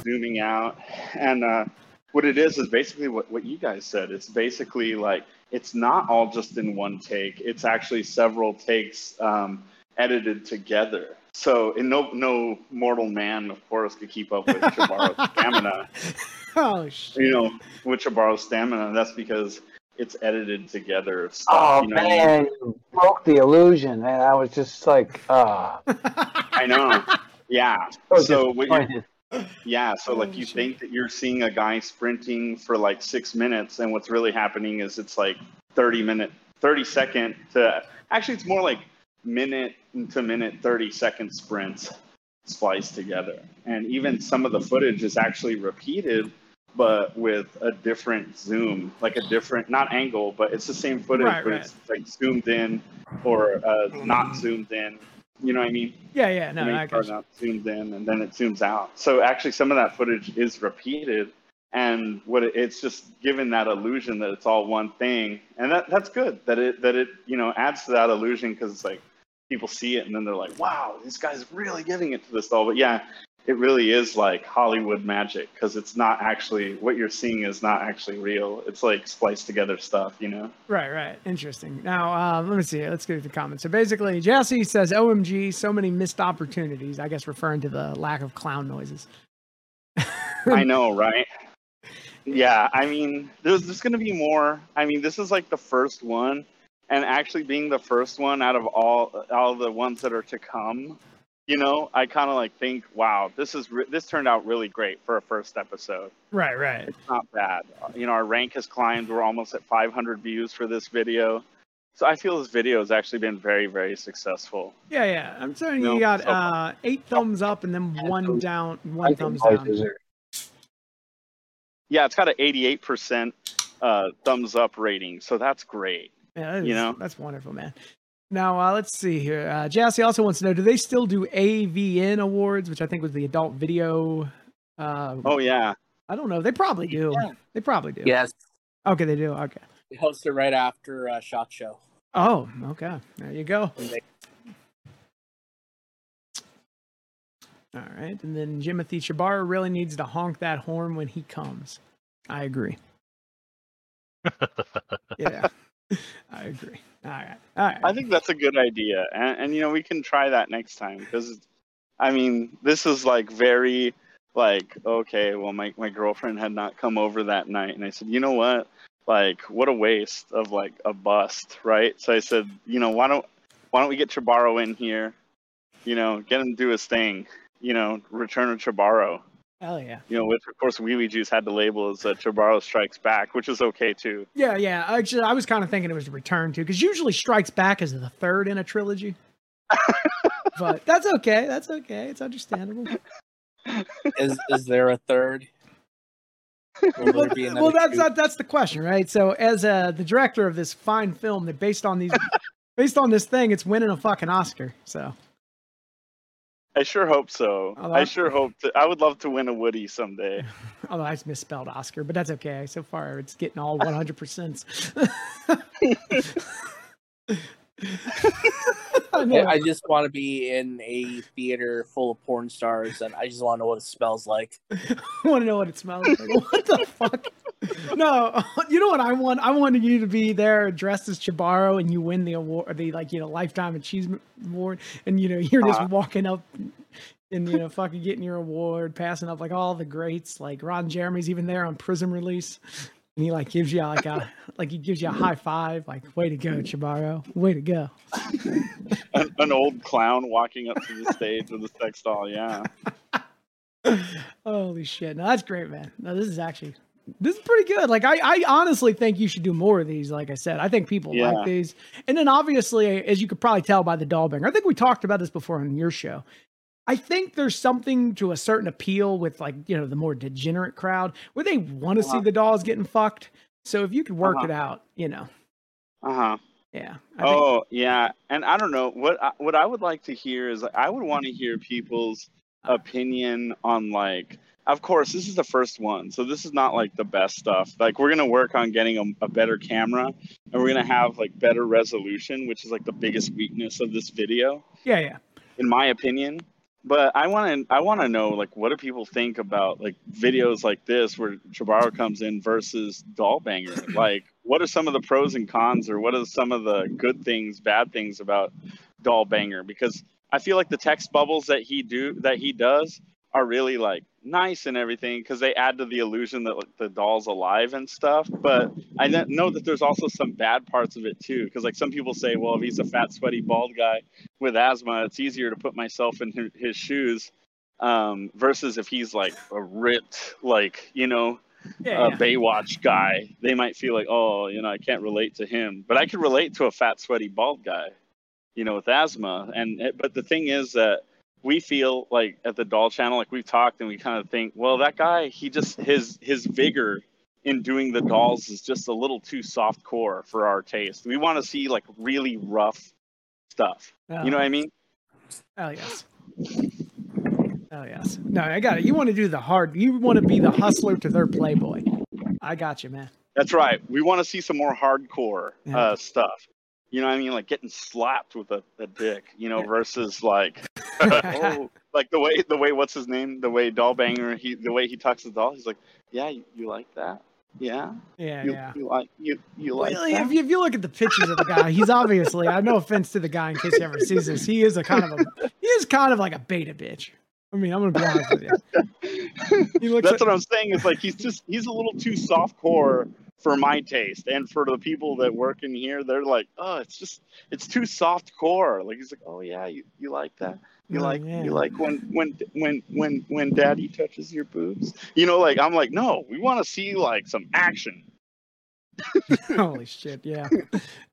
zooming out, and what it is basically what you guys said. It's basically like it's not all just in one take. It's actually several takes edited together. So, and no mortal man, of course, could keep up with Chibaro's stamina. Oh shit! You know, with Chibaro's stamina, that's because it's edited together. Stuff, Oh you know man, you broke the illusion, and I was just like, I know. Yeah. So what you so like you think that you're seeing a guy sprinting for like 6 minutes, and what's really happening is it's like 30 second to actually it's more like minute to minute 30-second sprints spliced together. And even some of the footage is actually repeated, but with a different zoom, like a different, not angle, but it's the same footage, but it's like zoomed in or not zoomed in. You know what I mean? Yeah. No, I got you. Not zoomed in and then it zooms out. So actually, some of that footage is repeated, and it's just given that illusion that it's all one thing, and that's good. That it adds to that illusion, because it's like people see it and then they're like, wow, this guy's really giving it to this doll. But yeah, it really is like Hollywood magic, because it's not actually, what you're seeing is not actually real. It's like spliced together stuff, you know? Right. Interesting. Now, let me see. Let's get to the comments. So basically, Jesse says, OMG, so many missed opportunities. I guess referring to the lack of clown noises. I know, right? Yeah, I mean, there's going to be more. I mean, this is like the first one. And actually being the first one out of all the ones that are to come, you know, I kind of like think, wow, this turned out really great for a first episode. Right. It's not bad. You know, our rank has climbed. We're almost at 500 views for this video. So I feel this video has actually been very, very successful. Yeah. I'm saying you got 8 thumbs up and then one thumbs down. Yeah, it's got an 88% thumbs up rating. So that's great. Yeah, that's wonderful, man. Now, let's see here. Jassy also wants to know, do they still do AVN awards, which I think was the adult video? Oh, yeah. I don't know. They probably do. Yeah. They probably do. Yes. Okay, they do. Okay. They host it right after SHOT Show. Oh, okay. There you go. All right. And then Jimothy Chibara really needs to honk that horn when he comes. I agree. Yeah. I agree. All right. I think that's a good idea, and you know, we can try that next time, because, I mean, this is like very like, okay, well, my girlfriend had not come over that night, and I said, you know what, like, what a waste of like a bust, right? So I said, you know, why don't we get Chibaro in here, you know, get him to do his thing, you know, Return of Chibaro. Hell yeah. You know, which of course Wee Wee Juice had to label as Chibaro Strikes Back, which is okay too. Yeah. Actually, I was kind of thinking it was Return to, because usually Strikes Back is the third in a trilogy. But that's okay. That's okay. It's understandable. Is there a third? Well, that's the question, right? So, as the director of this fine film that based on this thing, it's winning a fucking Oscar. So. I sure hope so. I would love to win a Woody someday. Although I misspelled Oscar, but that's okay. So far, it's getting all 100%. I just want to be in a theater full of porn stars, and I just want to know what it smells like. I want to know what it smells like. What the fuck? No, you know what I want? I wanted you to be there dressed as Chibaro, and you win the award, the Lifetime Achievement Award, and you're just walking up and fucking getting your award, passing up like all the greats, like Ron Jeremy's even there on Prison Release, and he like gives you he gives you a high five, like way to go, Chibaro, way to go. An old clown walking up to the stage with a sex doll, yeah. Holy shit! No, that's great, man. No, this is pretty good. Like, I honestly think you should do more of these. Like I said, I think people like these. And then obviously, as you could probably tell by the doll banger, I think we talked about this before on your show. I think there's something to a certain appeal with the more degenerate crowd where they want to see the dolls getting fucked. So if you could work it out, Yeah. Yeah. And I don't know what I would like to hear is I would want to hear people's opinion on of course, this is the first one, so this is not like the best stuff. Like, we're gonna work on getting a better camera, and we're gonna have like better resolution, which is like the biggest weakness of this video. Yeah. In my opinion, But I want to know, like, what do people think about like videos like this where Chibaro comes in versus Dollbanger? Like, what are some of the pros and cons, or what are some of the good things, bad things about Dollbanger? Because I feel like the text bubbles that he does are really like nice and everything, because they add to the illusion that like, the doll's alive and stuff. But I know that there's also some bad parts of it too, because like some people say, well, if he's a fat, sweaty, bald guy with asthma, it's easier to put myself in his shoes, versus if he's like a ripped, like, you know, Baywatch guy. They might feel like, oh, you know, I can't relate to him, but I can relate to a fat, sweaty, bald guy, you know, with asthma. But the thing is that we feel like at the Doll Channel, like we've talked and we kind of think, well, that guy, he just, his vigor in doing the dolls is just a little too soft core for our taste. We want to see like really rough stuff. You know what I mean? Oh, yes. Oh, yes. No, I got it. You want to do the hard, you want to be the hustler to their Playboy. I got you, man. That's right. We want to see some more hardcore stuff. You know what I mean? Like getting slapped with a dick, you know, versus like, oh, like the way, what's his name? The way Dollbanger, the way he talks to the doll, he's like, yeah, you like that? Yeah. Yeah. You like well, that? If you look at the pictures of the guy, he's obviously, I have no offense to the guy in case he ever sees this, he is kind of like a beta bitch. I mean, I'm going to be honest with you. That's what I'm saying. Is like, he's a little too soft core for my taste, and for the people that work in here, they're like, oh, it's too soft core. Like, he's like, oh yeah, you like that? You like when daddy touches your boobs? You know, like, I'm like, no, we want to see like some action. Holy shit, yeah.